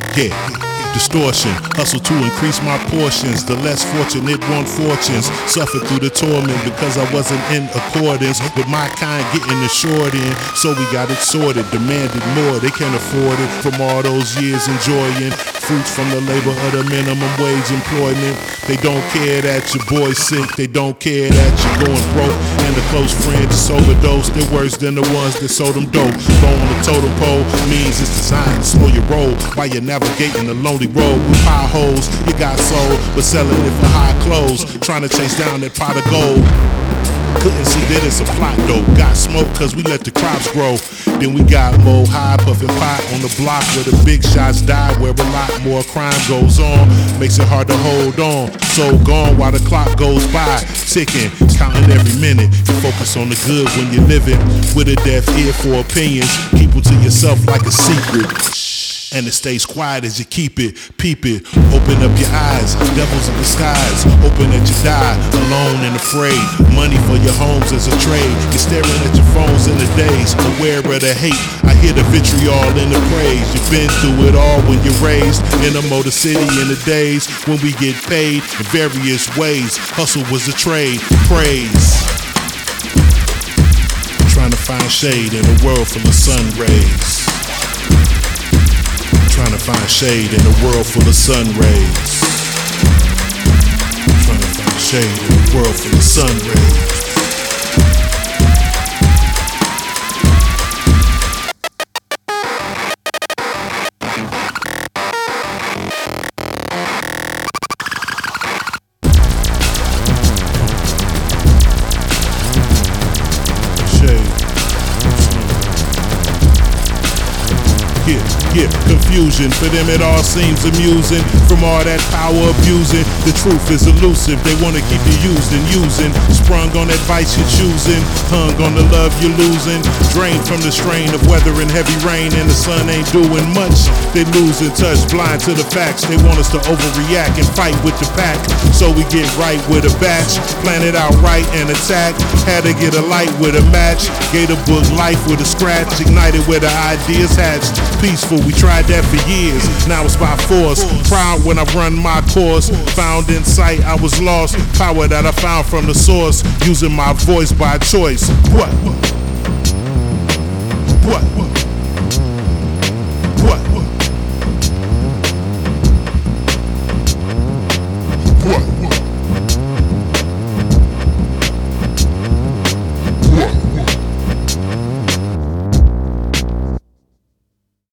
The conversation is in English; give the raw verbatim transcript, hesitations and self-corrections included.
Yeah, distortion, hustle to increase my portions. The less fortunate want fortunes. Suffered through the torment because I wasn't in accordance with my kind getting the short end. So we got it sorted, demanded more. They can't afford it from all those years enjoying fruits from the labor of the minimum wage employment. They don't care that your boy's sick. They don't care that you're going broke. And the close friend just overdosed. They're worse than the ones that sold them dope. Go on the totem pole means it's designed to slow your roll while you're navigating the lonely road with potholes. You got soul, but selling it for high clothes. Trying to chase down that pot of gold. Couldn't see that it's a plot though. Got smoke cause we let the crops grow. Then we got more high puffin' pot on the block where the big shots die, where a lot more crime goes on. Makes it hard to hold on. So gone while the clock goes by, ticking, counting every minute. You focus on the good when you're living with a deaf ear for opinions. Keep them to yourself like a secret. And it stays quiet as you keep it, peep it. Open up your eyes, devils in disguise. Hoping that you die, alone and afraid. Money for your homes as a trade. You're staring at your phones in the days, aware of the hate. I hear the vitriol in the praise. You've been through it all when you're raised in a motor city in the days when we get paid in various ways. Hustle was a trade, praise. Trying to find shade in a world full of sun rays. Trying to find shade in a world full of sun rays. Trying to find shade in a world full of sun rays. Yeah, confusion, for them it all seems amusing. From all that power abusing, the truth is elusive. They wanna keep you used and using. Sprung on advice you're choosing, hung on the love you're losing. Drained from the strain of weather and heavy rain, and the sun ain't doing much. They losing touch, blind to the facts. They want us to overreact and fight with the pack. So we get right with a batch, plan it out right and attack. Had to get a light with a match. Gave a book life with a scratch, ignited where the ideas hatched. Peaceful, we tried that for years, now it's by force. Proud when I run my course. Found in sight, I was lost. Power that I found from the source. Using my voice by choice. What? What? What? What?